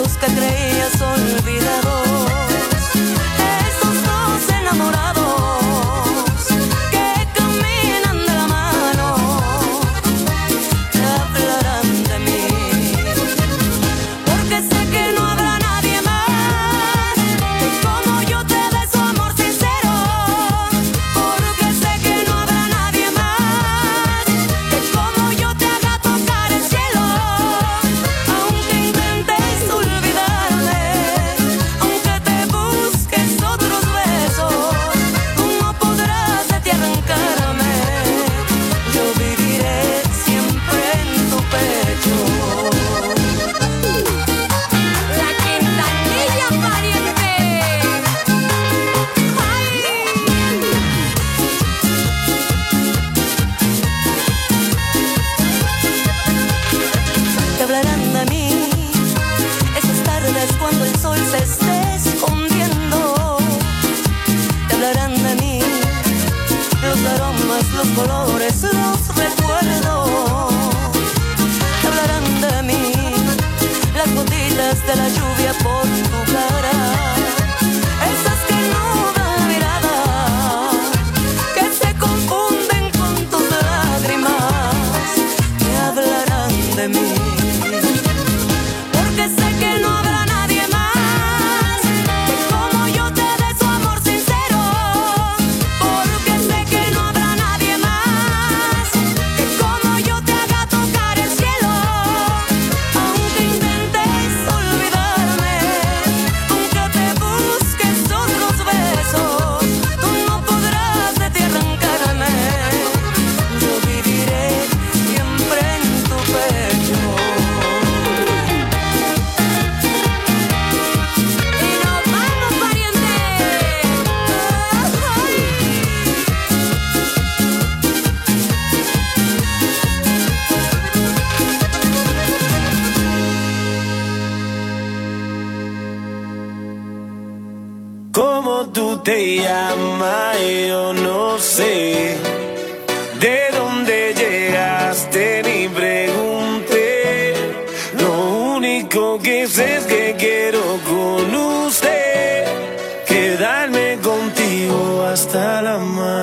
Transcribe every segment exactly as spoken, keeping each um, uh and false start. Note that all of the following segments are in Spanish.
besos que creías olvidados. Esos dos enamorados que caminan de la mano te hablarán de mí, porque sé que no habrá nadie más que como yo te dé su amor sincero, porque sé que no habrá nadie más que como yo te haga tocar el cielo. Aunque intentes olvidarme, aunque te busques otros besos, tú no podrás de ti arrancarme. Yo viviré siempre en tu pecho. La Quintanilla pariente. Ay. Te hablarán de mí esas tardes cuando el sol se esté escondiendo. Te hablarán de mí los aromas, los colores, los recuerdos. Te hablarán de mí las gotitas de la lluvia por tu cara, esas que no dan la mirada, que se confunden con tus lágrimas. Te hablarán de mí, porque sé que no habrá nadie más que como yo te dé su amor sincero, porque sé que no habrá nadie más que como yo te haga tocar el cielo. Aunque intentes olvidarme, aunque te busques otros besos, tú no podrás de ti arrancarme. Yo viviré siempre en tu pecho. Y nos vamos, pariente. Ay. ¿Cómo tú te llamas? Yo no sé. ¿De dónde llegaste? Ni pregunté. Lo único que sé es que quiero con usted quedarme contigo hasta el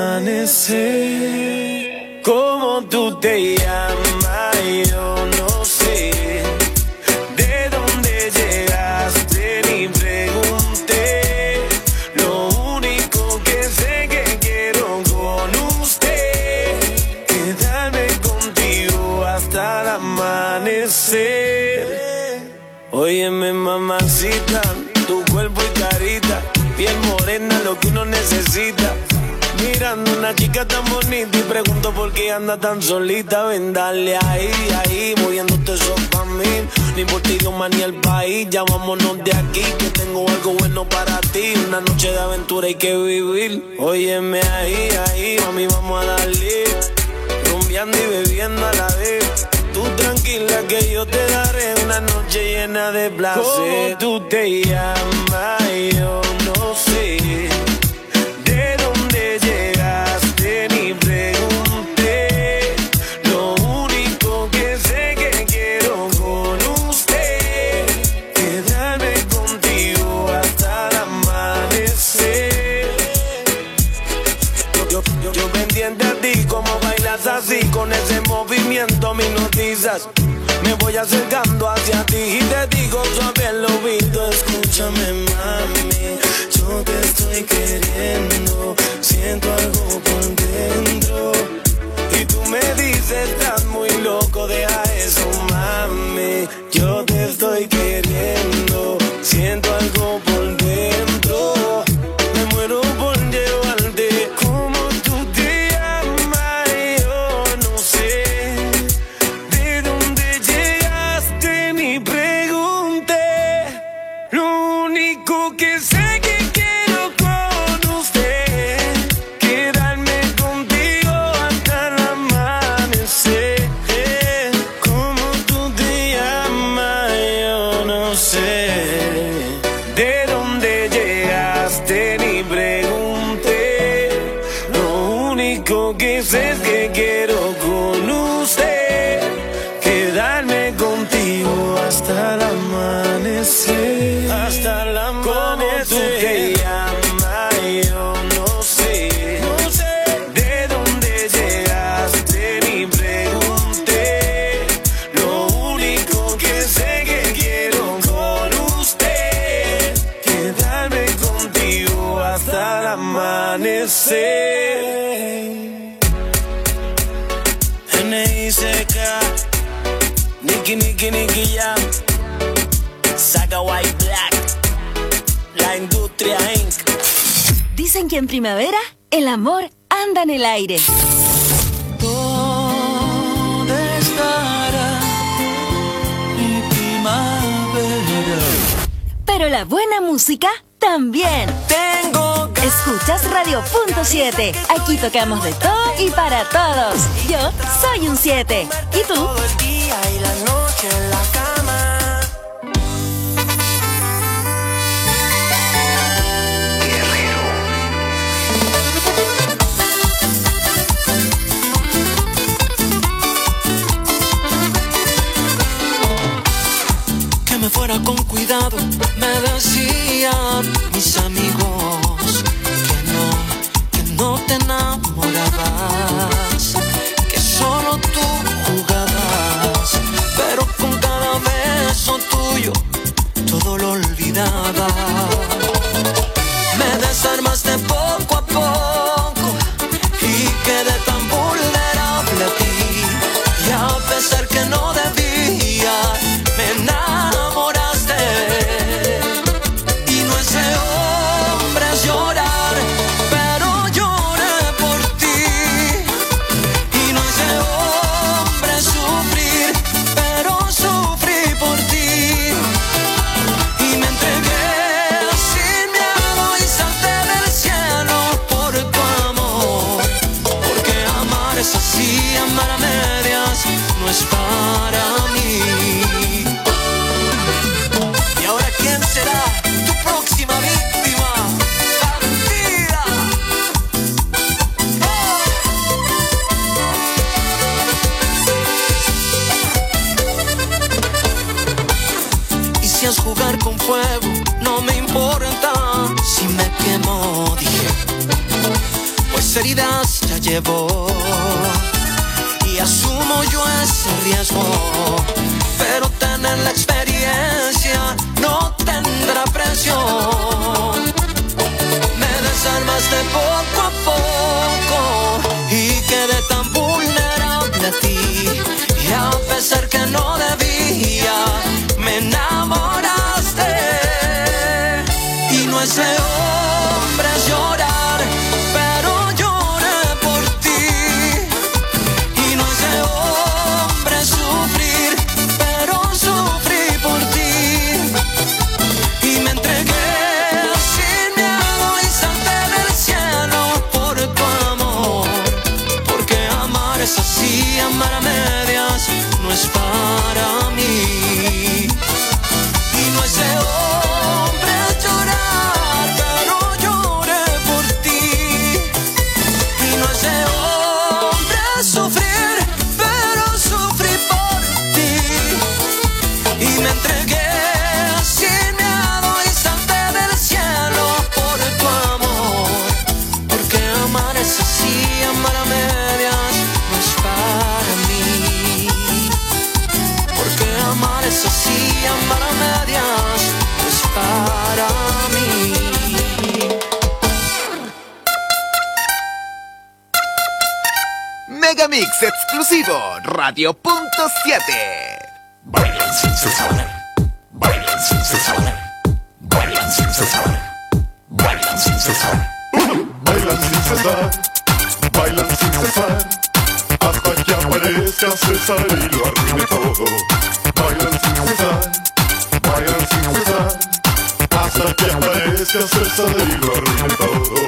amanecer. ¿Cómo tú te llamas? Yo no sé. ¿De dónde llegaste? Ni pregunté. Lo único que sé que quiero con usted quedarme contigo hasta el amanecer. Óyeme, mamacita, tu cuerpo y carita, piel morena, lo que uno necesita. Mirando una chica tan bonita y pregunto por qué anda tan solita. Ven, dale ahí, ahí, moviéndote eso pa' mí. Ni por ti, Dios, ni el país. Ya vámonos de aquí, que tengo algo bueno para ti. Una noche de aventura hay que vivir. Óyeme ahí, ahí, mami, vamos a darle. Rumbeando y bebiendo a la vez. Tú tranquila que yo te daré una noche llena de placer. ¿Cómo tú te llamas? Yo no sé. ¿De dónde llegaste? Ni pregunté. Lo único que sé que quiero con usted quedarme contigo hasta el amanecer. Yo, yo, yo pendiente a ti, como bailas así, con ese movimiento me hipnotizas. Me voy acercando hacia ti y te digo suave al oído: escúchame, mami, yo te estoy queriendo, siento algo por dentro. Y tú me dices, estás muy loco, deja eso, mami. Yo te estoy queriendo, siento algo por dentro. Me muero por llevarte. Como tú te llamas, yo no sé. ¿De dónde llegaste? Ni pregunté. Lo único que sé que quiero con usted quedarme contigo hasta el amanecer. Como tú te llamas, yo no sé. ¿De dónde llegaste? Ni pregunté. Lo único que sé es que quiero con usted quedarme contigo hasta la amanecer, hasta el amanecer. ¿Cómo tú te llamas? Yo no sé, no sé de dónde llegaste ni pregunté. Lo único que sé que quiero con usted, quedarme contigo hasta el amanecer. N I C K, Nicky, Nicky, Nicky Jam, Saga White Black, La Industria incorporated. Dicen que en primavera el amor anda en el aire. ¿Dónde estará mi primavera? Pero la buena música también. Tengo ganas. Escuchas Radio Punto siete. Aquí tocamos de todo y para todos. Yo soy un siete. ¿Y tú? Todo el día y la noche en la cama. Que me fuera con cuidado, me decían mis amigos que no, que no te enamorabas, que solo tú jugabas, pero con cada beso tuyo todo lo olvidaba. Me desarmaste poco a poco y quedé tan vulnerable a ti, y a pesar que no debía, me enamoraste. Y no es de hombres llorar, pero lloré por ti. Y no es de hombres sufrir, pero sufrí por ti. Y me entregué sin miedo y salté del cielo por tu amor. Porque amar es así, amar a medias no es para mí. Y ahora, ¿quién será tu próxima víctima? ¡Bandida! ¡Oh! Y si es jugar con fuego, no me importa si me quemo, dije, pues heridas ya llevo y asumo yo ese riesgo, pero tener la experiencia no tendrá precio. Me desarmaste poco a poco y quedé tan vulnerable a ti, y a pesar que no debía, me enamoraste. Y no es de hombres llorar, pero lloré por ti. Y no es de hombres sufrir, pero sufrí por ti. Y me entregué sin miedo y salté del cielo por tu amor. Porque amar es así, amar a medias no es para mí. Y no es de hombres llorar, pero lloré por ti. Y no es de hombres sufrir, pero sufrí por ti. Y me entregué sin miedo y salté del cielo por tu amor. Porque amar es así, amar a medias no es para mí. Porque amar es así, amar a medias no es para mí. Megamix exclusivo Radio Punto siete. Bailan sin cesar, bailan sin cesar, bailan sin cesar, bailan sin cesar. Bailan sin cesar, bailan sin cesar, hasta que aparezca César y lo arruine todo. Bailan sin cesar, bailan sin cesar, hasta que aparezca César y lo arruine todo.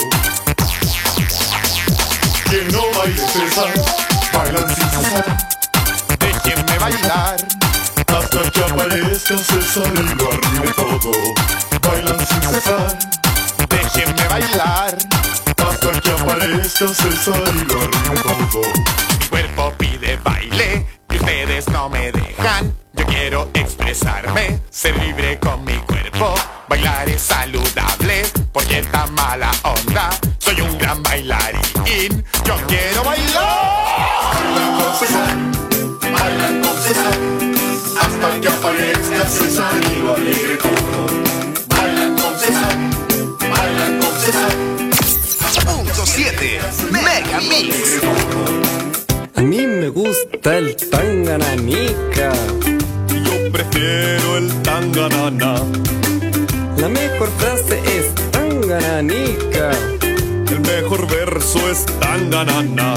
Que no baile César, bailan sin cesar, Déjenme bailar. hasta que aparezca César y lo arruine todo. Bailan sin cesar, Déjenme bailar. hasta que aparezca César y lo arruine todo. Mi cuerpo pide baile, y ustedes no me dejan. Yo quiero expresarme, ser libre con mi cuerpo. Bailar es saludable, porque esta mala onda. Soy un gran bailarín, yo quiero bailar. Bailan con César, bailan con César, hasta que aparezca César y lo alegre todo. Bailan con César, bailan con César. Punto siete Mega Mix. A mí me gusta el tangananica. Yo prefiero el tanganana. La mejor frase es tangananica. El mejor verso es tanganana.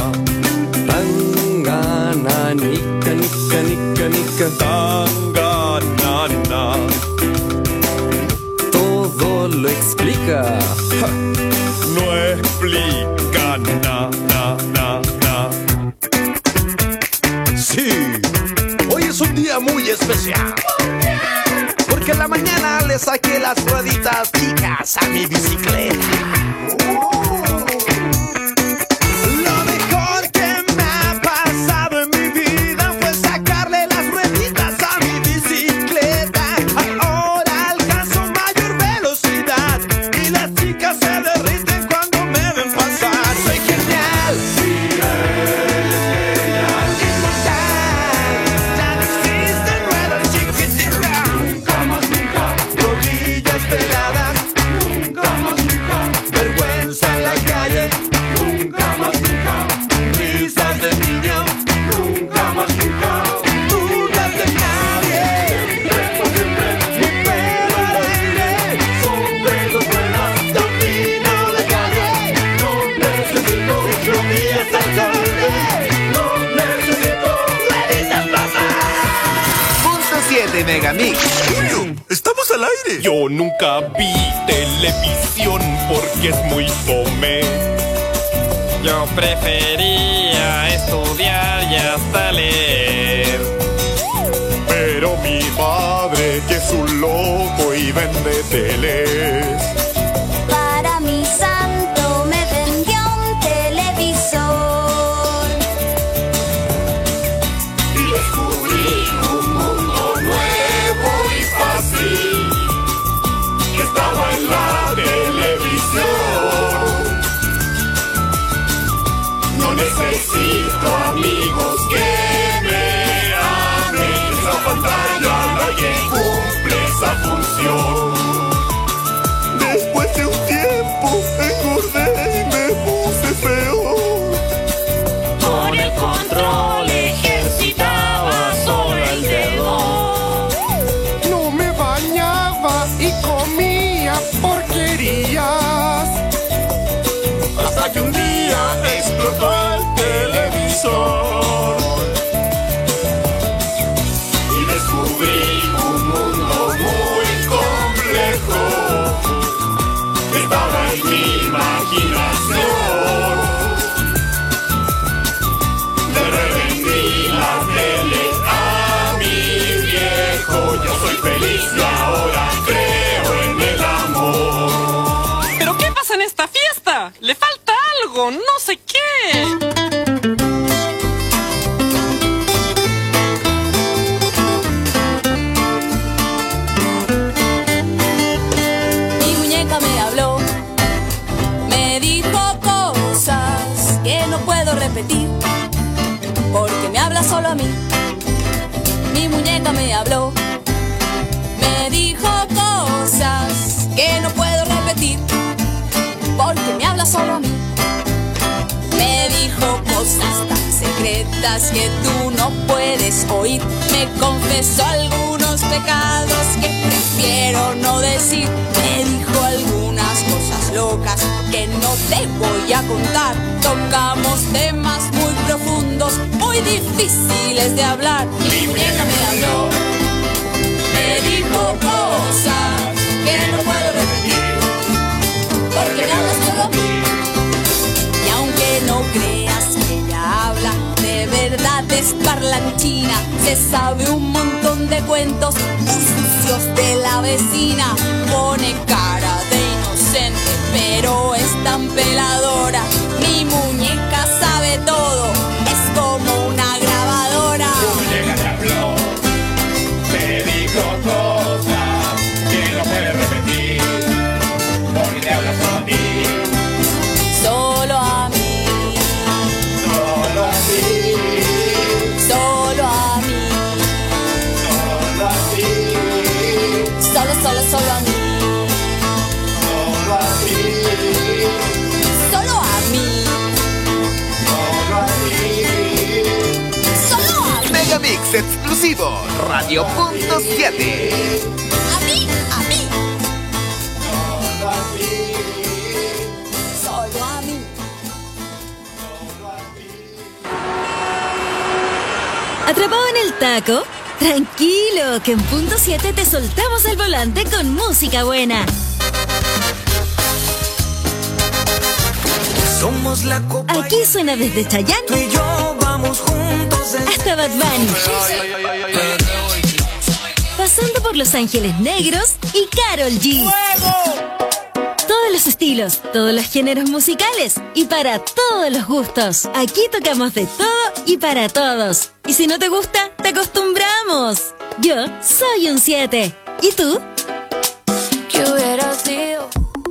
Tangananica, nica, nica, nica. Tanganana. Todo lo explica. Ja. No explica na, na, na, na. Sí, hoy es un día muy especial, porque en la mañana le saqué las rueditas chicas a mi bicicleta. Lo mejor que me ha pasado en mi vida fue sacarle las rueditas a mi bicicleta. Ahora alcanzo mayor velocidad y las chicas se derriten cuando me ven pasar. Soy genial. Megamix. ¡Estamos al aire! Yo nunca vi televisión porque es muy fome. Yo prefería estudiar y hasta leer. Pero mi padre, que es un loco y vende teles, para mi santo me vendió un televisor. y descubrí un mundo nuevo y fácil que estaba en la televisión. No necesito amigos que me amen, esa pantalla la que cumple esa función. Después de un tiempo engordé y me puse feo. Con el control ejercitaba solo el dedo. No me bañaba y comía porquerías, hasta que un día explotó el televisor y descubrí un mundo muy complejo. Estaba en mi imaginación. Le revendí la tele a mi viejo. Yo soy feliz y ahora creo en el amor. ¿Pero qué pasa en esta fiesta? ¡Le falta algo! ¡No sé qué! Mi muñeca me habló, me dijo cosas que no puedo repetir, porque me habla solo a mí. Mi muñeca me habló, me dijo cosas que no puedo repetir, porque me habla solo a mí. Me dijo cosas tan secretas que tú no puedes oír. Me confesó algunos pecados que prefiero no decir. Me dijo algunas cosas locas que no te voy a contar. Tocamos temas muy profundos, muy difíciles de hablar. Mi muñeca me habló, me dijo cosas que no puedo repetir, porque me habla solo a mí. Y aunque no creas que ella habla, de verdad es parlanchina. Se sabe un montón de cuentos sucios de la vecina. Pone cara de inocente, pero es tan peladora. Mi muñeca sabe todo, es como una grabadora. solo, solo, solo a mí. Solo a ti. Solo a mí. Solo a ti. Solo a mí. Megamix exclusivo, Radio Punto siete. A mí, a mí. Solo a ti. Solo a mí. ¿Atrapado en el taco? Tranquilo, que en Punto siete te soltamos el volante con música buena. Somos la copa. Aquí suena desde Chayanne Tú y yo vamos juntos en... hasta Bad Bunny, pasando por Los Ángeles Negros y Karol G. Todos los estilos, todos los géneros musicales y para todos los gustos. Aquí tocamos de todo y para todos. Y si no te gusta, te acostumbramos. Yo soy un siete. ¿Y tú? ¿Qué hubiera sido?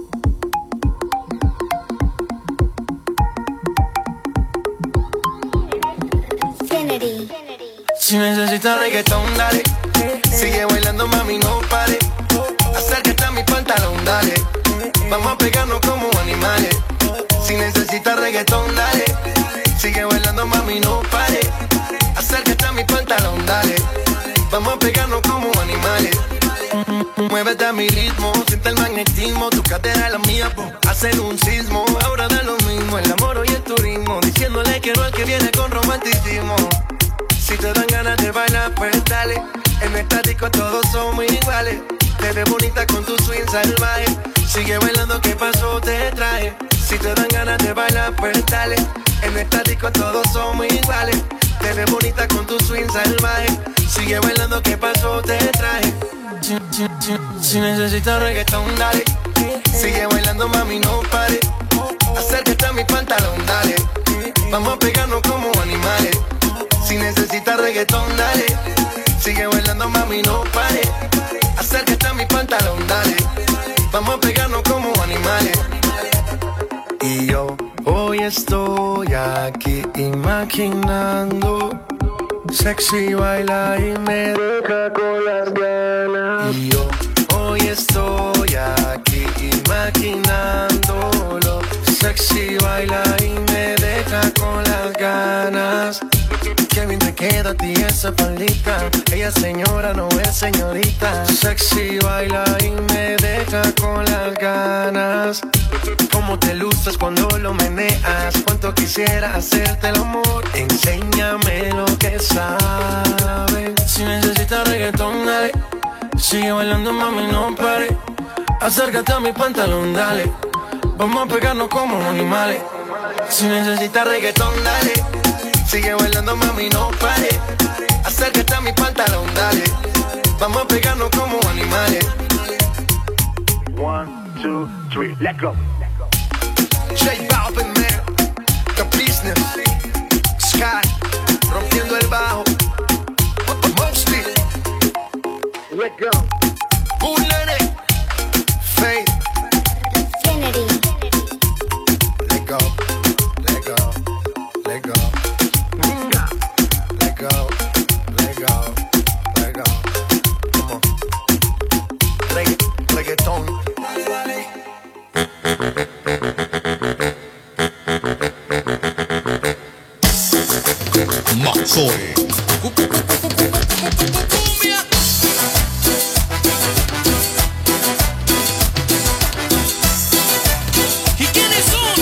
Kennedy. Si necesitas reggaetón, dale. Sigue bailando, mami, no pare. Acércate a mi pantalón, dale. Vamos a pegarnos como animales. Si necesitas reggaetón, dale. Sigue bailando, mami, no pare. Acércate a mi pantalón, dale. Vamos a pegarnos como animales. Muévete a mi ritmo, siente el magnetismo. Tu cadera es la mía, po, hacen un sismo. Ahora da lo mismo, el amor y el turismo. Diciéndole quiero al que viene con romanticismo. Si te dan ganas de bailar, pues dale. En estático todos somos iguales. Te ves bonita con tu swing salvaje. Sigue bailando, ¿qué pasó? Te traje. Si te dan ganas de bailar, pues dale. En estático todos somos iguales. Te ves bonita con tu swing salvaje. Sigue bailando, ¿qué pasó? Te traje. Si, si, si, si necesitas reggaetón, dale. Sigue bailando, mami, no pare. Acércate a mi pantalón, dale. Vamos a pegarnos como animales. Si necesitas reggaetón, dale. Sigue bailando, mami, no pare. Acércate a mi pantalón, dale. Vamos a pegarnos como animales. Y yo hoy estoy aquí imaginando. Sexy baila y me deja con las ganas. Y yo hoy estoy aquí imaginándolo. Sexy baila y me deja con las ganas. Qué bien te queda a ti esa faldita. Ella señora, no es señorita. Sexy baila y me deja con las ganas. Cómo te luces cuando lo meneas. Cuánto quisiera hacerte el amor. Enséñame lo que sabes. Si necesitas reggaetón, dale. Sigue bailando, mami, no pare. Acércate a mi pantalón, dale. Vamos a pegarnos como animales. Si necesitas reggaetón, dale. Sigue bailando, mami, no pare. Acércate a mi pantalón, dale. Vamos a pegarnos como animales. One, two, three, let's go. J Balvin, man, The Business, Sky, rompiendo el bajo. Mostly, let's go. Bullet, Faith, Kennedy. let go, let go, let go. Let go, let go, let go. Come on. Regga, reggaeton. Mazzone. ¿Y quiénes son?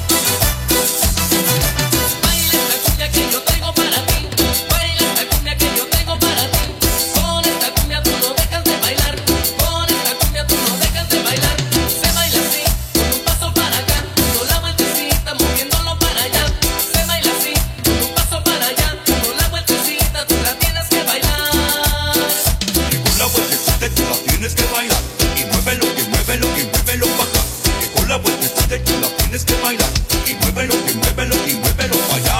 Baila esta cumbia que yo tengo para ti. Baila esta cumbia que yo tengo para ti. Con esta cumbia tú no dejas de bailar. Con esta cumbia tú no dejas de bailar. Se baila así, con un paso para acá. Con la vueltecita moviéndolo para allá. Se baila así, con un paso para allá. Con la vueltecita tú la tienes que bailar. Que con la vueltecita tú la tienes que bailar. Y muévelo, y muévelo, y muévelo pa' acá. Que con la vueltecita tú la tienes que bailar. Y muévelo, y muévelo, y muévelo pa' allá.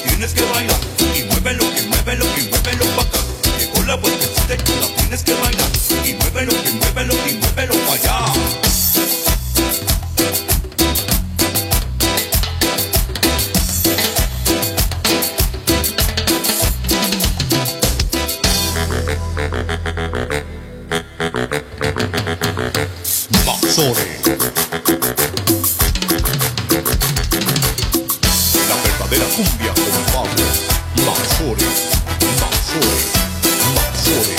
tienes que bailar. Y muévelo, y muévelo, y muévelo pa' acá. Llegó la vueltecita y tú la tienes que bailar. Y muévelo, y muévelo, y muévelo pa' allá. La verdadera cumbia con Pablo Manzore, Manzore, Manzore.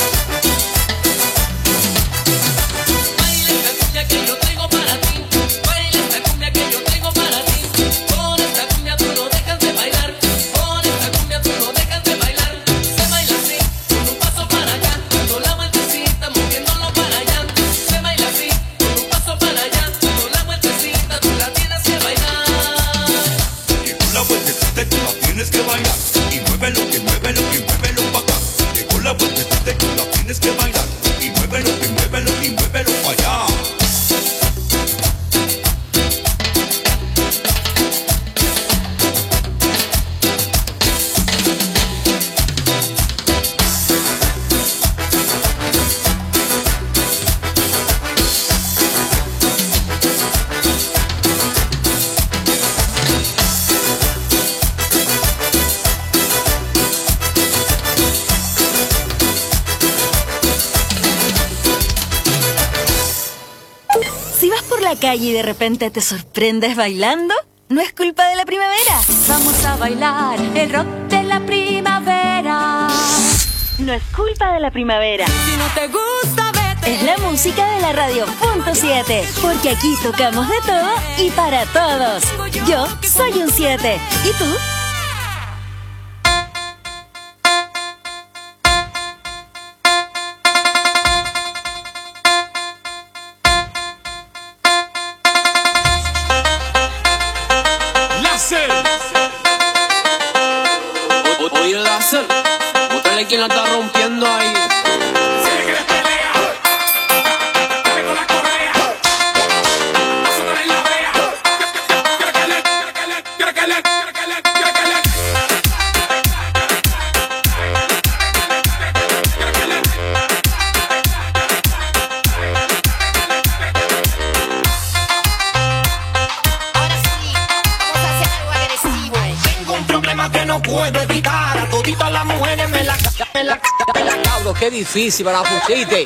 Baila esta cumbia que yo traigo para ti. Baila esta cumbia que yo traigo para ti. Con esta cumbia tú no dejas de bailar. Con esta cumbia tú no dejas de bailar. Se baila así, con un paso para acá, dando la vueltecita, moviéndolo para allá. Se baila así, con un paso para allá, dando la vueltecita, tú la tienes que bailar. Llegó la vueltecita y tú la tienes que bailar. Y muévelo, y muévelo, y muévelo pa' acá. Llegó la vueltecita y tú la tienes que bailar. Y muévelo, y muévelo, y muévelo pa' allá. Si vas por la calle y de repente te sorprendes bailando, no es culpa de la primavera. Vamos a bailar el rock de la primavera. No es culpa de la primavera. Si no te gusta, vete. Es la música de la radio punto siete, porque aquí tocamos de todo y para todos. Yo soy un siete. ¿Y tú? Oye, láser, bótale quien la está rompiendo ahí. Puedo evitar a toditas las mujeres me la me la me la cabro, qué difícil para la pusiste.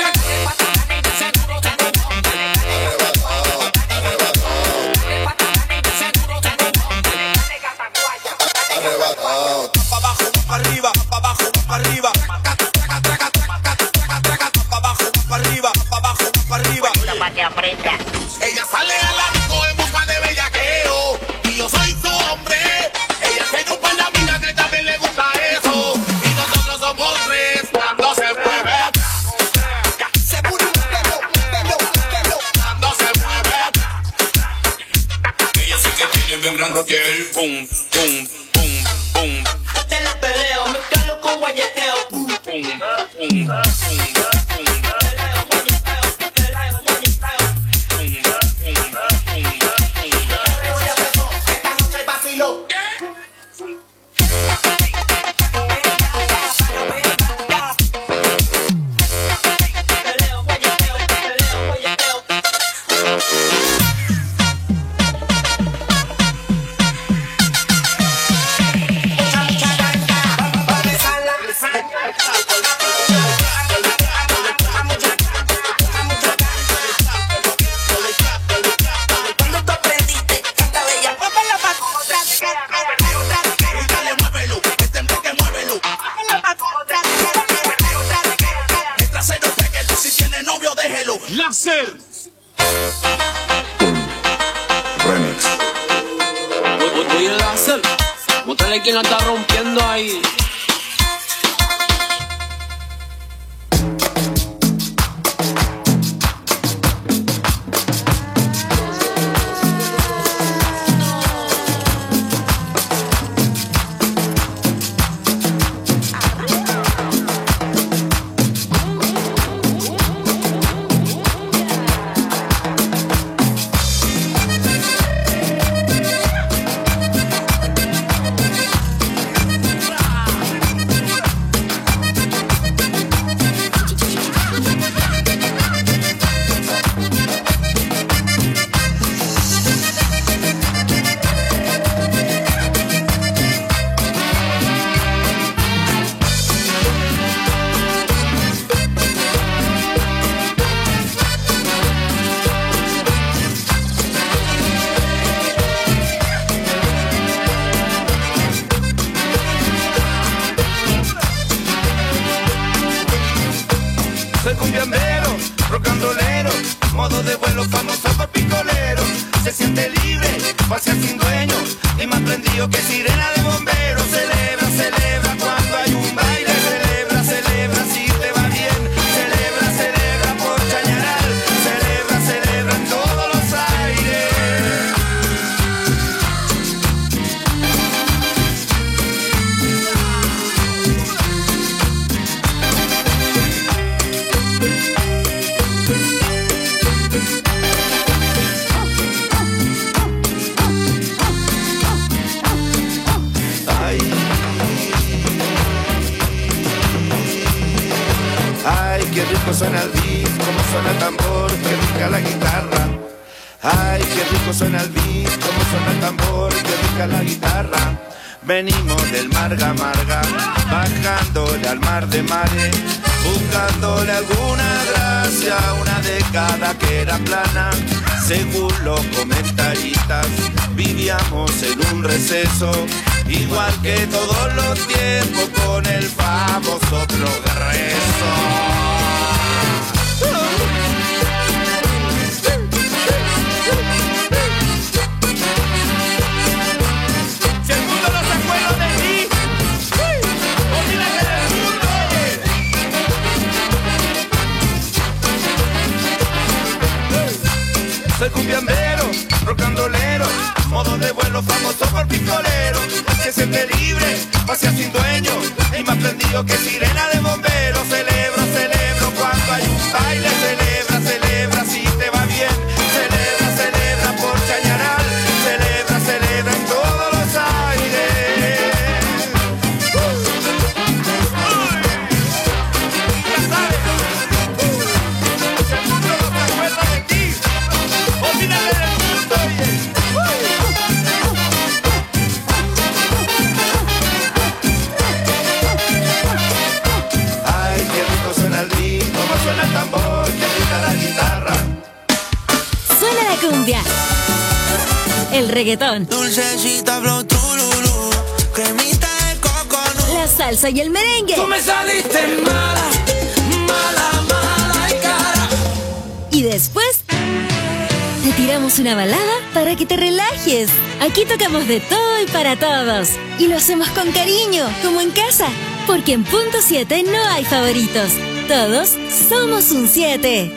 Ella sale a la disco en busca de bellaqueo y yo soy su hombre. Ella se chupa en la vida que también le gusta eso. Y nosotros somos tres cuando se mueve. Se mueve, pelo, pelo, pelo. Cuando se mueve. Ella sí que tiene bien gran roquel. Pum, pum, pum, pum. Te la peleo, me calo con guayeteo. Pum, pum, pum, pum. Láser. Remix. Oye, láser, bótale quien la está rompiendo ahí. de bomberos. Celebra, celebra cuando hay un baile. Celebra, celebra si te va bien. Celebra, celebra por Chañaral. Celebra, celebra en todos los aires. Ay, qué rico suena el beat, cómo suena el tambor, qué rica la guitarra. Ay, qué rico suena el beat, cómo suena el tambor, qué rica la guitarra. Venimos del Marga Marga, bajándole al mar de mares, buscándole alguna gracia, una década que era plana. Según los comentaristas, vivíamos en un receso, igual que todos los tiempos, con el famoso progreso. Si el mundo no se acuerda de mí, olvídate del mundo. Soy cumbiambero, rocandolero, modo de vuelo famoso por picolero, que se siente libre, pasea sin dueño, y más prendido que sirena de bombero. Celebro, celebro cuando hay un baile. Celebra, celebra si te va bien. Celebra, celebra por Chañaral. Celebra, celebra en todos los aires. Uy, ya sabes, si el mundo no se acuerda de ti, olvídate del mundo, oye. Ay, qué rico suena el beat, cómo suena el tambor, qué rica la guitarra. Suena la cumbia, el reggaetón, Dulcecita flow tururú, cremita de coconut. la salsa y el merengue. Tú me saliste mala, mala, mala y cara. Y después te tiramos una balada para que te relajes. Aquí tocamos de todo y para todos. Y lo hacemos con cariño, como en casa. Porque en Punto siete no hay favoritos. Todos somos un siete.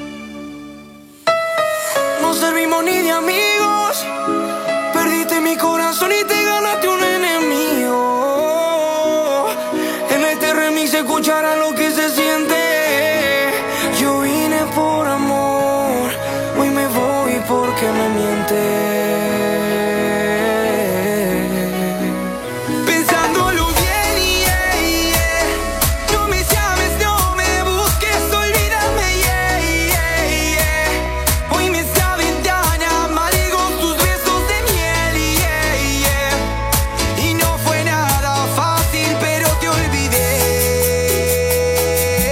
No servimos ni de amigos. Perdiste mi corazón y te ganaste un enemigo. En este remix se escuchará lo que se siente. Yo vine por amor, hoy me voy porque me mientes. Pensándolo bien, yeah, yeah. No me llames, no me busques, olvídame, yeah, yeah, yeah. Hoy me saben tan amargos tus besos de miel, yeah, yeah. Y no fue nada fácil, pero te olvidé.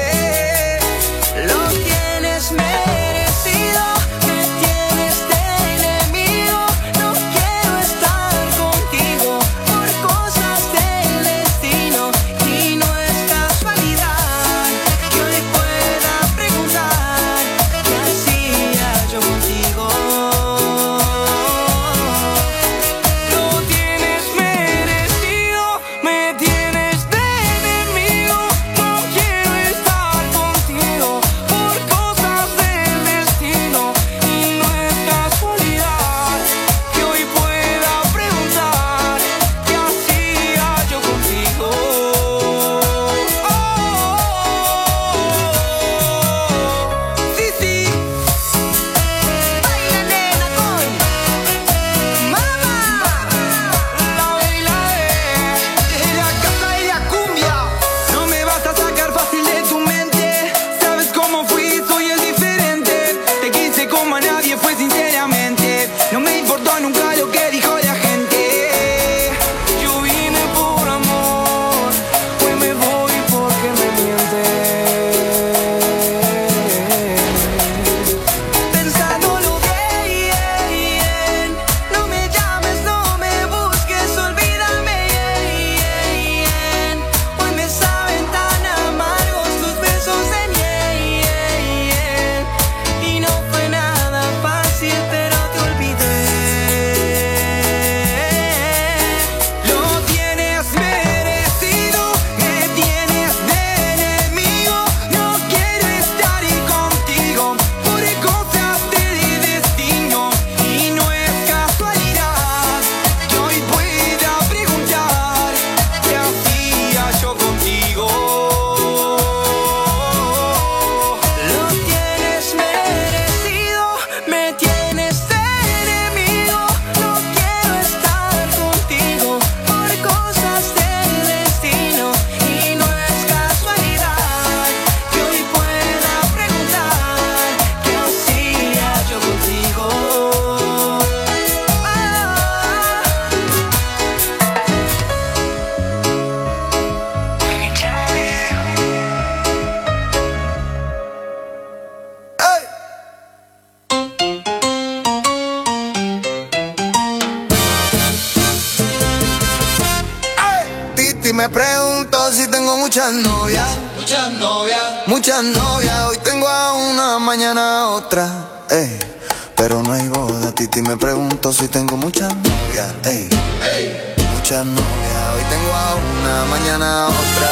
Titi me pregunto si tengo muchas novias. Muchas novias. Muchas novias. Hoy tengo a una, mañana a otra. Ey, pero no hay boda. Titi me pregunto si tengo muchas novias. Ey, Ey. muchas novias. Hoy tengo a una, mañana a otra.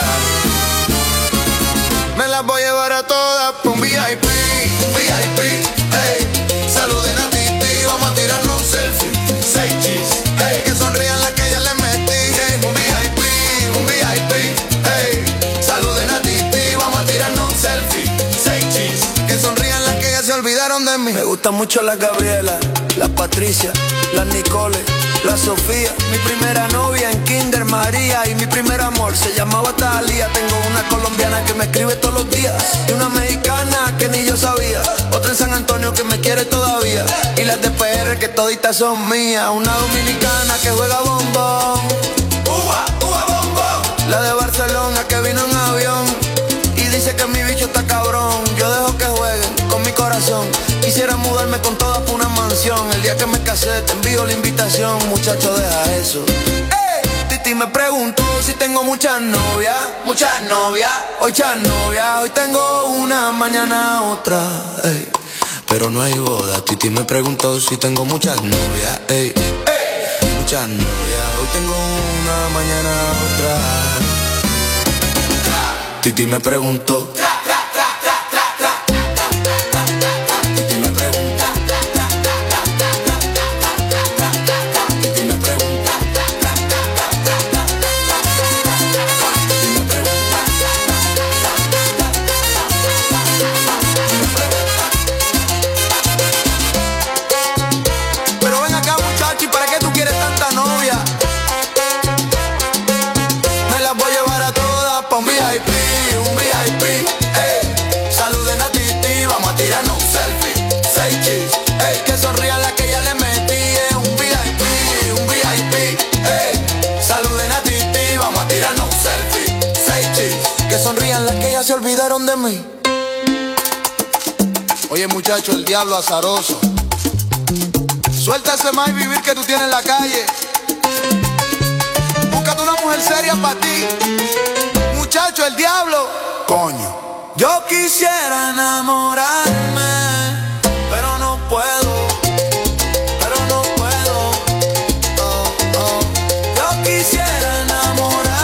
Me las voy a llevar a todas pa' un V I P, un V I P, ey. Saluden a Titi, vamos a tirarnos un selfie. Say cheese, ey. Que sonrían las que ya les metí, ey. Un V I P, un V I P, ey. Saluden a Titi, vamos a tirarnos un selfie. Say cheese, que sonrían las que ya se olvidaron de mí. Me gustan mucho las Gabriela, las Patricia, las Nicole, la Sofía. Mi primera novia en Kinder María. Y mi primer amor se llamaba Talía. Tengo una colombiana que me escribe todos los días y una mexicana que ni yo sabía. Otra en San Antonio que me quiere todavía. Y las de P R que toditas son mías. Una dominicana que juega bombón. Uva, uva, bombón. La de Barcelona que vino en avión y dice que mi bicho está cabrón. Yo dejo que jueguen con mi corazón. Quisiera mudarme con todas por una mansión. El día que me casé te envío la invitación. Muchacho, deja eso. ¡Ey! Titi me preguntó si tengo muchas novias. Muchas novias. Hoy muchas novias. Hoy tengo una, mañana otra. Ey. Pero no hay boda. Titi me preguntó si tengo muchas novias. Ey. Ey. Muchas novias. Hoy tengo una, mañana otra. Titi me preguntó. Sonrían las que ya se olvidaron de mí. Oye muchacho, el diablo azaroso. Suelta ese más y vivir que tú tienes en la calle. Búscate una mujer seria para ti. Muchacho, el diablo. Coño. Yo quisiera enamorarme, pero no puedo. Pero no puedo. Oh, oh. Yo quisiera enamorarme.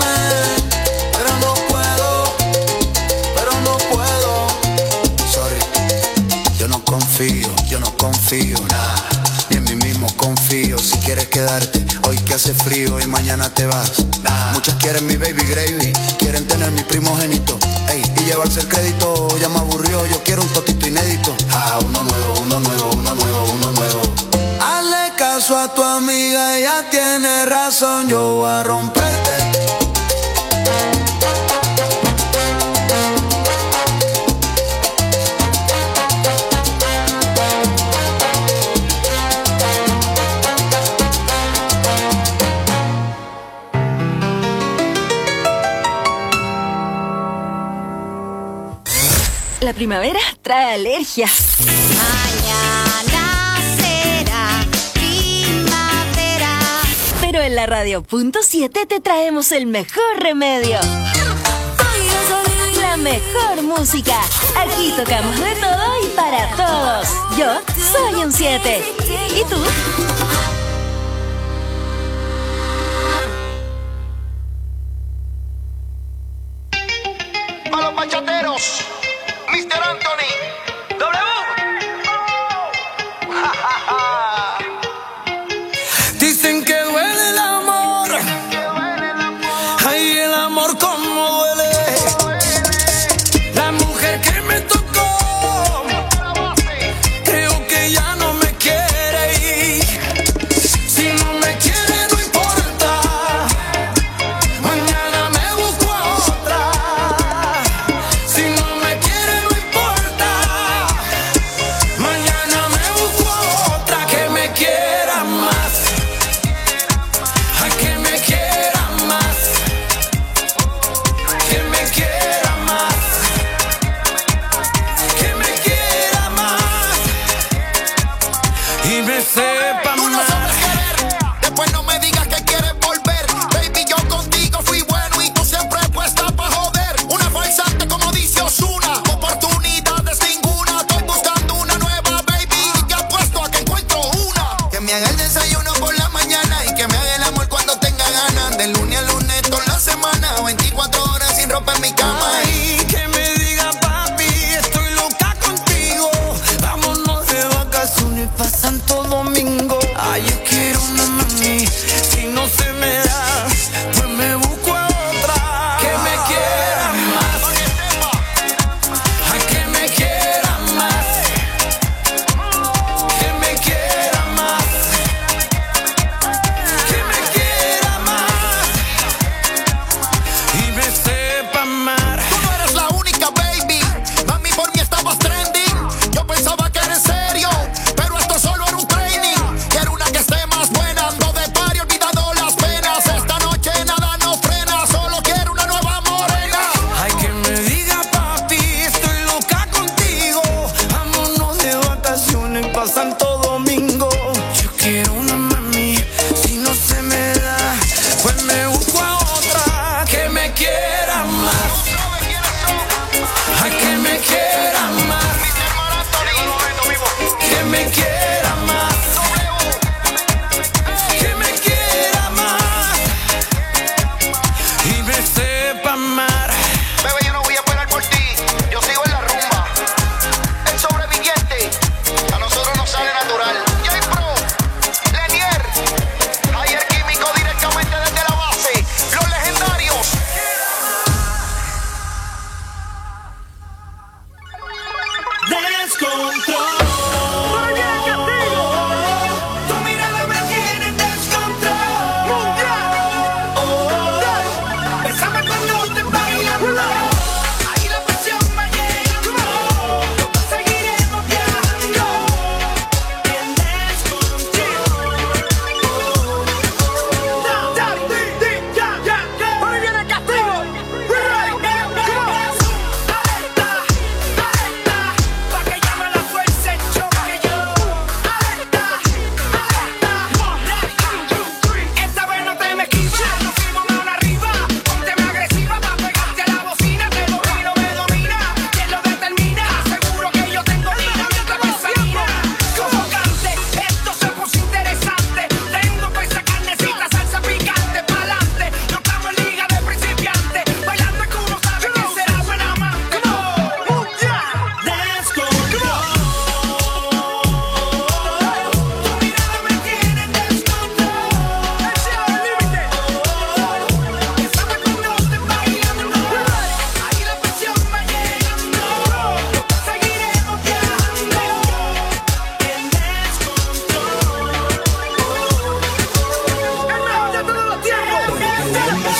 Confío, yo no confío, nah, ni en mí mismo confío. Si quieres quedarte, hoy que hace frío y mañana te vas, nah. Muchas quieren mi baby gravy, quieren tener mi primogénito, ey, y llevarse el crédito, ya me aburrió, yo quiero un totito inédito. Ah, uno nuevo, uno nuevo, uno nuevo, uno nuevo. Hazle caso a tu amiga, ella tiene razón, yo voy a romperte. La primavera trae alergias. Mañana será primavera. Pero en la radio punto siete te traemos el mejor remedio. La mejor música. Aquí tocamos de todo y para todos. Yo soy un siete. ¿Y tú? A los bachateros, mister Anthony, W. Dicen que duele el amor. Ay, el amor como duele. La mujer que me tocó, creo que ya no me quiere ir. Si no me quiere no importa, mañana me busco a otra. Si no me quiere no importa,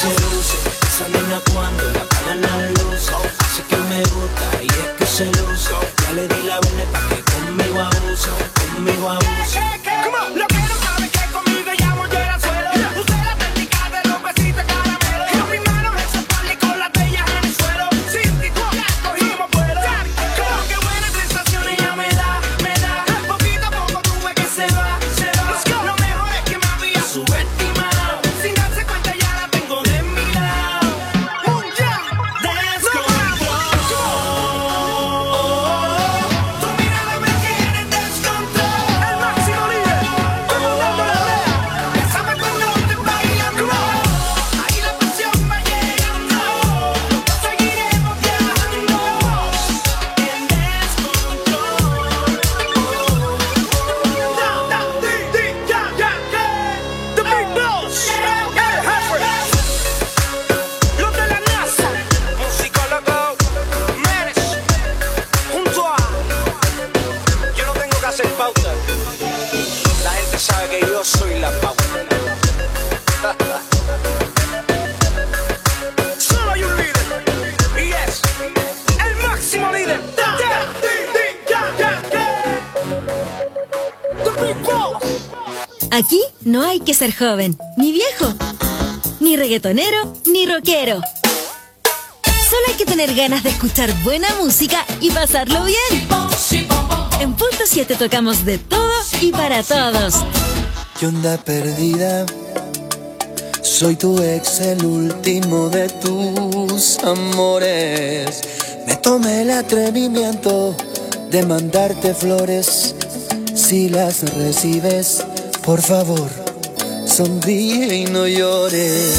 se luce, esa nena cuando le apagan las luces, hace que me gusta y es que se luce. Ya le di la vene pa' que conmigo abuse, conmigo abuse. Lo que no sabe que conmigo ella volviera al suelo. Usted la técnica de los besitos caramelo. Con mis manos en su espalda y con las de ella en el suelo. Sin titular, cogimos vuelo. Como que buena sensación ella me da, me da. Poquito a poco tuve que se va, se va. Lo mejor es que me había subestimado. Sin darse cuenta ya la tengo de mi lado. Un ya, descontrol. Tu mirada me tiene en descontrol. El máximo líder, comandando la aldea. Bésame cuando te bailando. Ahí la pasión va llegando. Seguiremos viajando. En descontrol. Da, da, di, di, ya, ya, ya. The Big Boss, el jefe. Los de la NASA, musicólogo Menes, junto a. Yo no tengo que hacer pauta. La gente sabe que yo soy la pauta. Solo hay un líder. Y es el máximo líder. Da, da, di, di, ya, ya, ya. The Big Boss. Aquí no hay que ser joven, ni viejo, ni reggaetonero, ni rockero. Solo hay que tener ganas de escuchar buena música y pasarlo bien. En Punto siete tocamos de todo y para todos. ¿Qué onda perdida? Soy tu ex, el último de tus amores. Me tomé el atrevimiento de mandarte flores. Si las recibes, por favor, sonríe y no llores.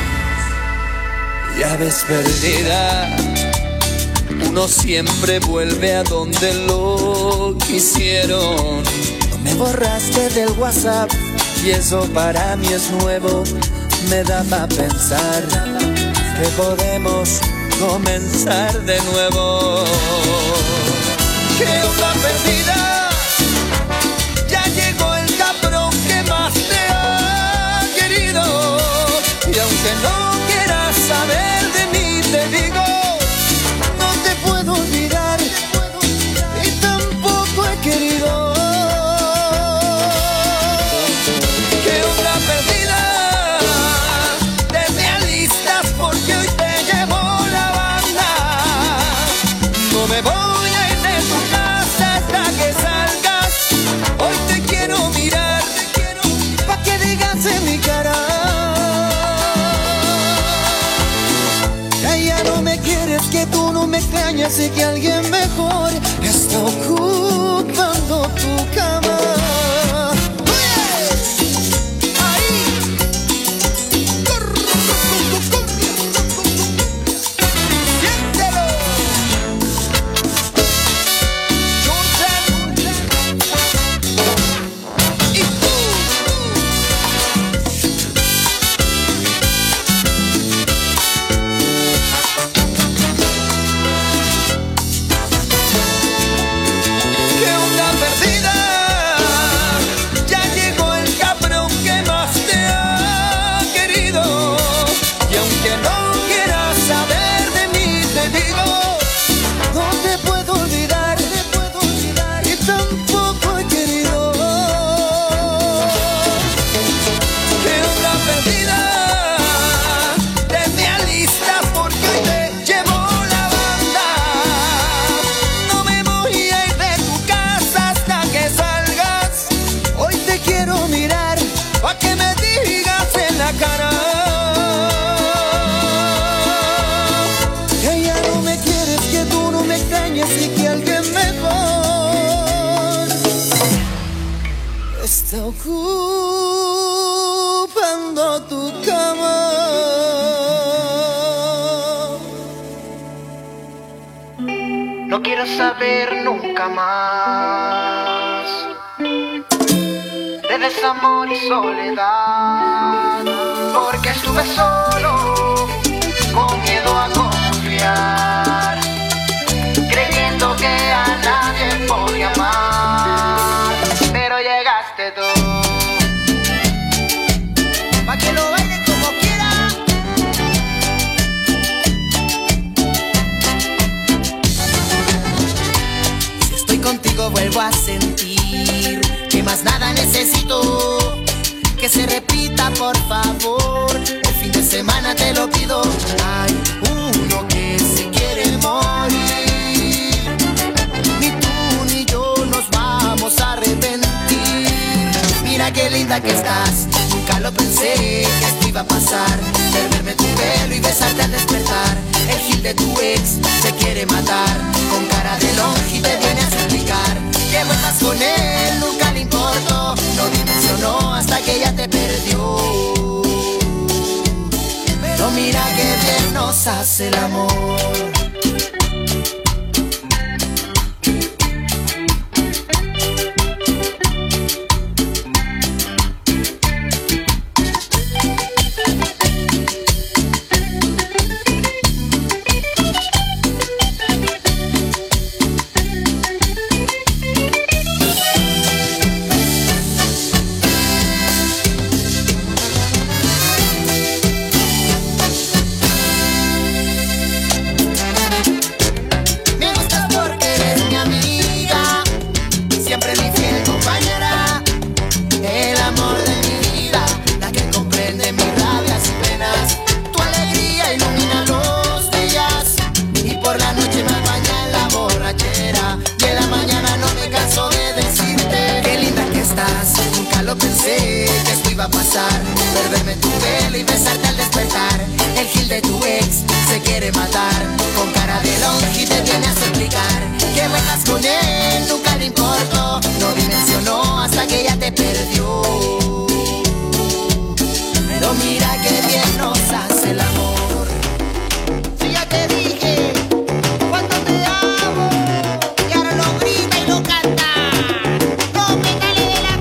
Ya ves perdida, uno siempre vuelve a donde lo quisieron. No me borraste del WhatsApp y eso para mí es nuevo. Me da pa' pensar que podemos comenzar de nuevo. ¿Qué onda perdida? Ya llegó el cabrón que más te ha querido. Y aunque no quieras saber de mí, te digo, no te puedo olvidar y tampoco he querido. ¿Qué onda perdida? Te me alistas porque hoy te llevo la banda. No me voy a ir de tu casa hasta que salgas. Hoy te quiero mirar, pa' que digas en mi cara que ya no me quieres, que tú no me extrañas y que alguien mejor está ocupando tu cama. ¿Qué onda perdida? Ya llegó el cabrón que más te ha querido. Y aunque no quieras saber de mí, te digo, no te puedo olvidar, te puedo olvidar y tampoco he querido. ¿Qué onda perdida? Te me alistas porque hoy te llevo la banda. No me voy a ir de tu casa hasta que salgas. Hoy te quiero mirar, pa' que me digas en la cara que ya no me quieres, que tú no me extrañas y que alguien mejor está ocupando tu cama. No quiero saber nunca más de desamor y soledad, porque estuve solo, con miedo a confiar, creyendo que a nadie podía amar, pero llegaste tú, pa' que lo bailen como quieran. vuelvo a sentir que más nada necesito, que se repita por favor. El fin de semana te lo pido. Hay uno que se quiere morir, ni tú ni yo nos vamos a arrepentir. Mira qué linda que estás, nunca lo pensé que esto iba a pasar. Perderme tu pelo y besarte al despertar. El gil de tu ex se quiere matar, con cara de longe te viene a suplicar que vuelvas con él, nunca le importó. No dimensionó hasta que ella te perdió. Pero mira que bien nos hace el amor. Perderme tu pelo y besarte al despertar. El gil de tu ex se quiere matar, con cara de longe te viene a suplicar que vuelvas con él, nunca le importó. No dimensionó hasta que ella te perdió. Pero mira que bien nos hace el amor. Si ya te dije cuánto te amo, y ahora lo grita y lo canta. No me cale de la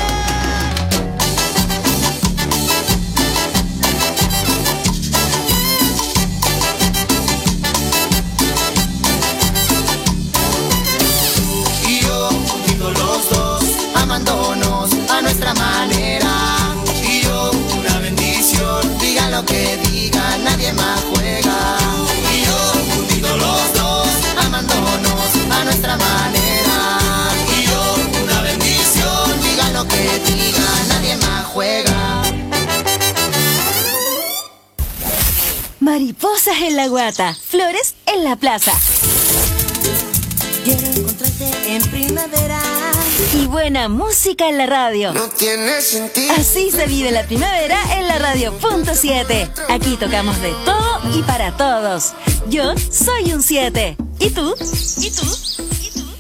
amándonos a nuestra manera. Y yo, una bendición, diga lo que diga, nadie más juega. Y yo, unidos los dos, amándonos a nuestra manera. Y yo, una bendición, diga lo que diga, nadie más juega. Mariposas en la guata, flores en la plaza. Quiero encontrarte en primavera. Y buena música en la radio. No tiene sentido. Así se vive la primavera en la radio punto siete. Aquí tocamos de todo y para todos. Yo soy un siete. ¿Y tú? ¿Y tú? ¿Y tú?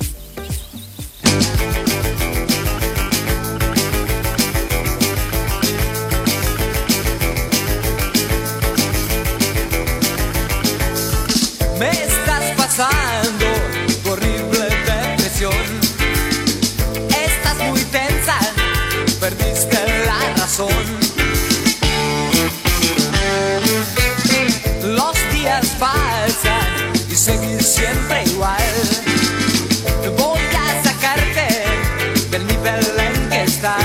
Me estás pasando tu horrible depresión. Estás muy tensa, perdiste la razón. Los días pasan y seguir siempre igual. Voy a sacarte del nivel en que estás.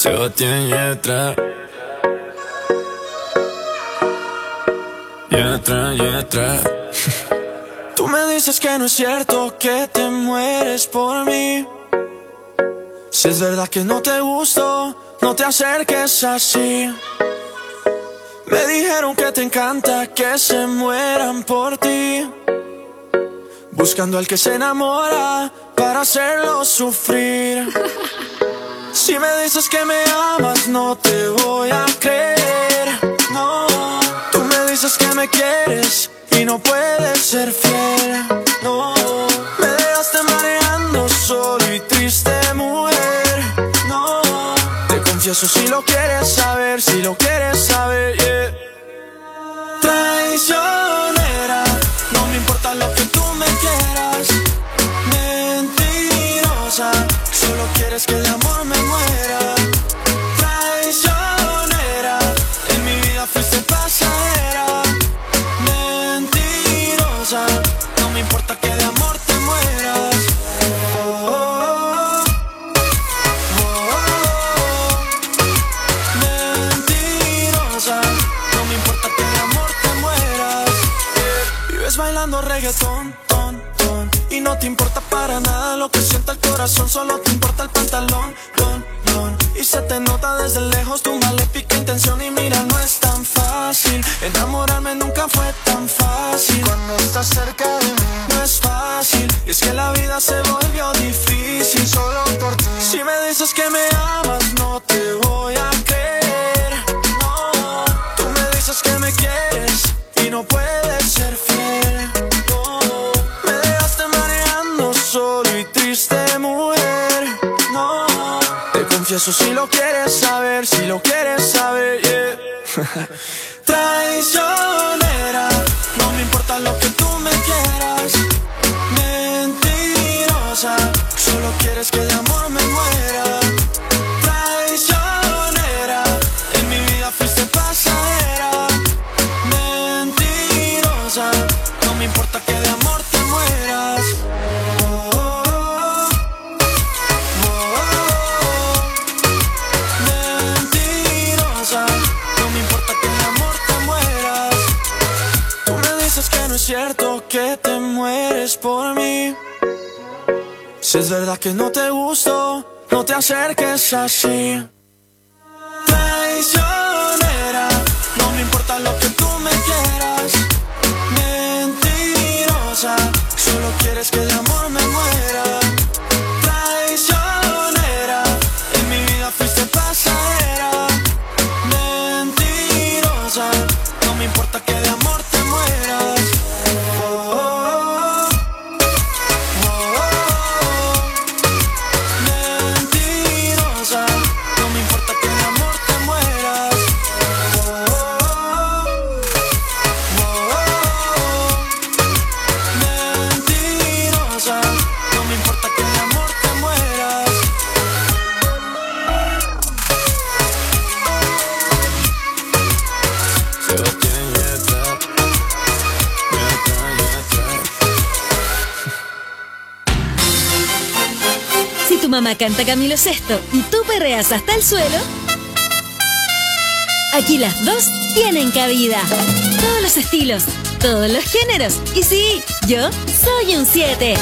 Sebastián Yatra. Yatra, Yatra. Tú me dices que no es cierto que te mueres por mí. Si es verdad que no te gusto, no te acerques así. Me dijeron que te encanta que se mueran por ti, buscando al que se enamora para hacerlo sufrir. Si me dices que me amas, no te voy a creer, no. Tú me dices que me quieres y no puedes ser fiel, no. Me dejaste mareando solo y triste, mujer, no. Te confieso si lo quieres saber, si lo quieres saber, yeah. Traicionera, no me importa lo que tú me quieras. Mentirosa, solo quieres que de amor me muera. Traicionera, en mi vida fuiste pasajera. Mentirosa, no me importa que de amor te mueras. Oh, oh, oh, oh. Mentirosa, no me importa que de amor te mueras. Vives bailando reggaetón, ton, ton, y no te importa para nada lo que sienta el corazón, solo te importa el pantalón, don, don. Y se te nota desde lejos tu maléfica intención. Y mira, no es tan fácil, enamorarme nunca fue tan fácil. Cuando estás cerca de mí no es fácil, y es que la vida se volvió difícil solo por ti. Si me dices que me amas, no te voy a creer, no. Tú me dices que me quieres y no puedes ser fiel, no. Me dejaste mareando solo y triste, mujer, no. Te confieso si lo quieres saber, si lo quieres saber, yeah. Traicionera, no me importa lo que tú me quieras. Mentirosa, solo quieres que de amor me muera. Traicionera, en mi vida fuiste pasajera. Mentirosa, no me importa que de amor te mueras. Oh, oh, oh. Oh, oh, oh. Mentirosa, no me importa que de amor te mueras. Tú me dices que no es cierto que te mueres por mí. Si es verdad que no te gusto, no te acerques así. Traicionera, no me importa lo que tú me quieras. Mentirosa, solo quieres que de amor me muera. Traicionera, en mi vida fuiste pasajera. Mentirosa, no me importa que de amor te mueras. Oh, oh, oh. Oh, oh, oh. Mentirosa, no me importa que de amor te mueras. Oh, oh, oh. Oh, oh. Mentirosa, no me importa que de amor te mueras. Sebastián Yatra, Yatra, Yatra. Si tu mamá canta Camilo Sesto y tú perreas hasta el suelo, aquí las dos tienen cabida. Todos los estilos, todos los géneros. Y sí, yo soy un siete.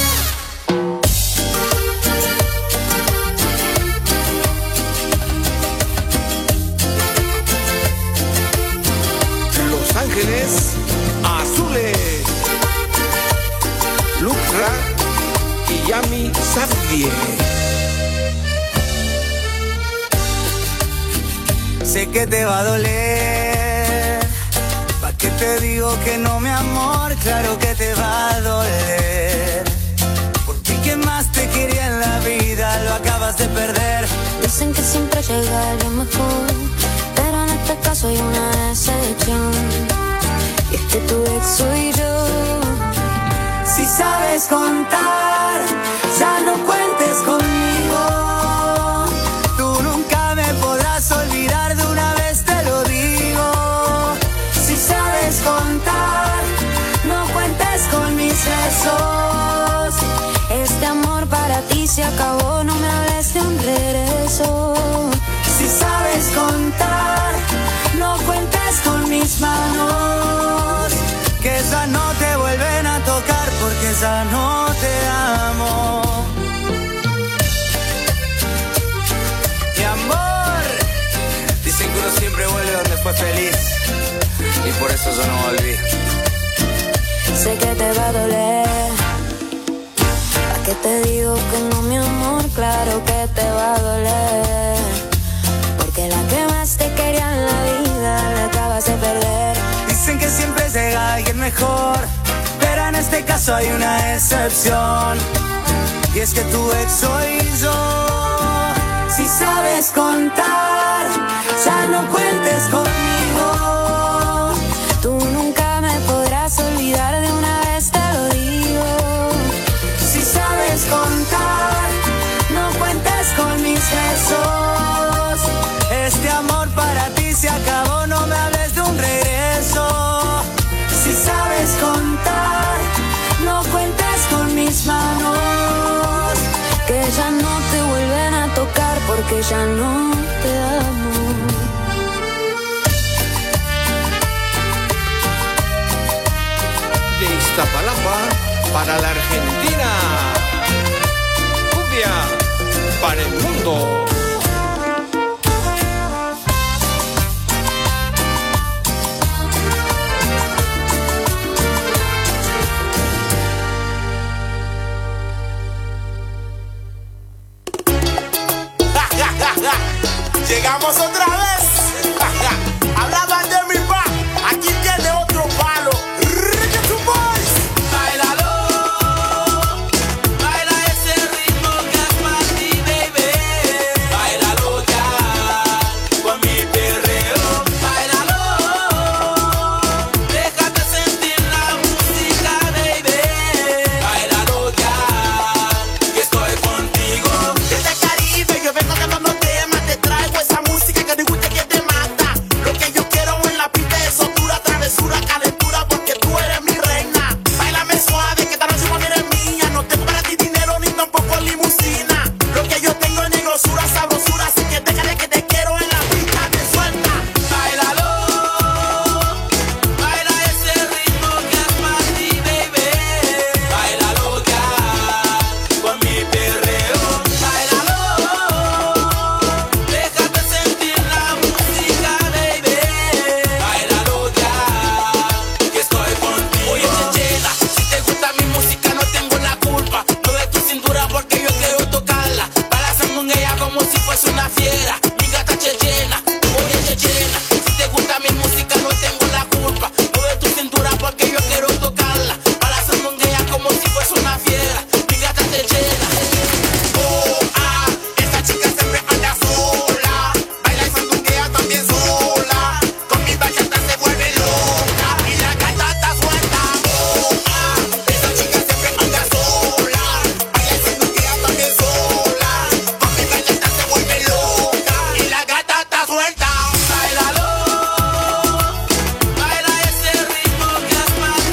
Los Ángeles Azules, Lucra y Yami Sabdier. Sé que te va a doler, ¿pa' qué te digo que no, mi amor? Claro que te va a doler, porque quien más te quería en la vida lo acabas de perder. Dicen que siempre llega alguien mejor, pero en este caso hay una excepción, y es que tu ex soy yo. Si sabes contar, ya no cuentes conmigo. Tú nunca me podrás olvidar, de una vez te lo digo. Si sabes contar, no cuentes con mis besos. Este amor para ti se acabó, no me hables de un regreso. manos, que ya no te vuelven a tocar porque ya no te amo. Mi amor, dicen que uno siempre vuelve donde fue feliz y por eso yo no volví. Sé que te va a doler. ¿A qué te digo que no, mi amor? Claro que te va a doler. Porque la que más te quería en la vida la acabas de perder. Dicen que siempre llega alguien mejor, pero en este caso hay una excepción. Y es que tu ex soy yo. Si sabes contar, ya no cuentes conmigo. Tú nunca me podrás olvidar, de una vez te lo digo. Si sabes contar, no cuentes con mis besos. Este amor para ti se acabó, no me hables de un regreso. Si sabes contar, no cuentes con mis manos, que ya no te vuelven a tocar porque ya no te amo. De Iztapalapa para la Argentina. Cumbia para el mundo.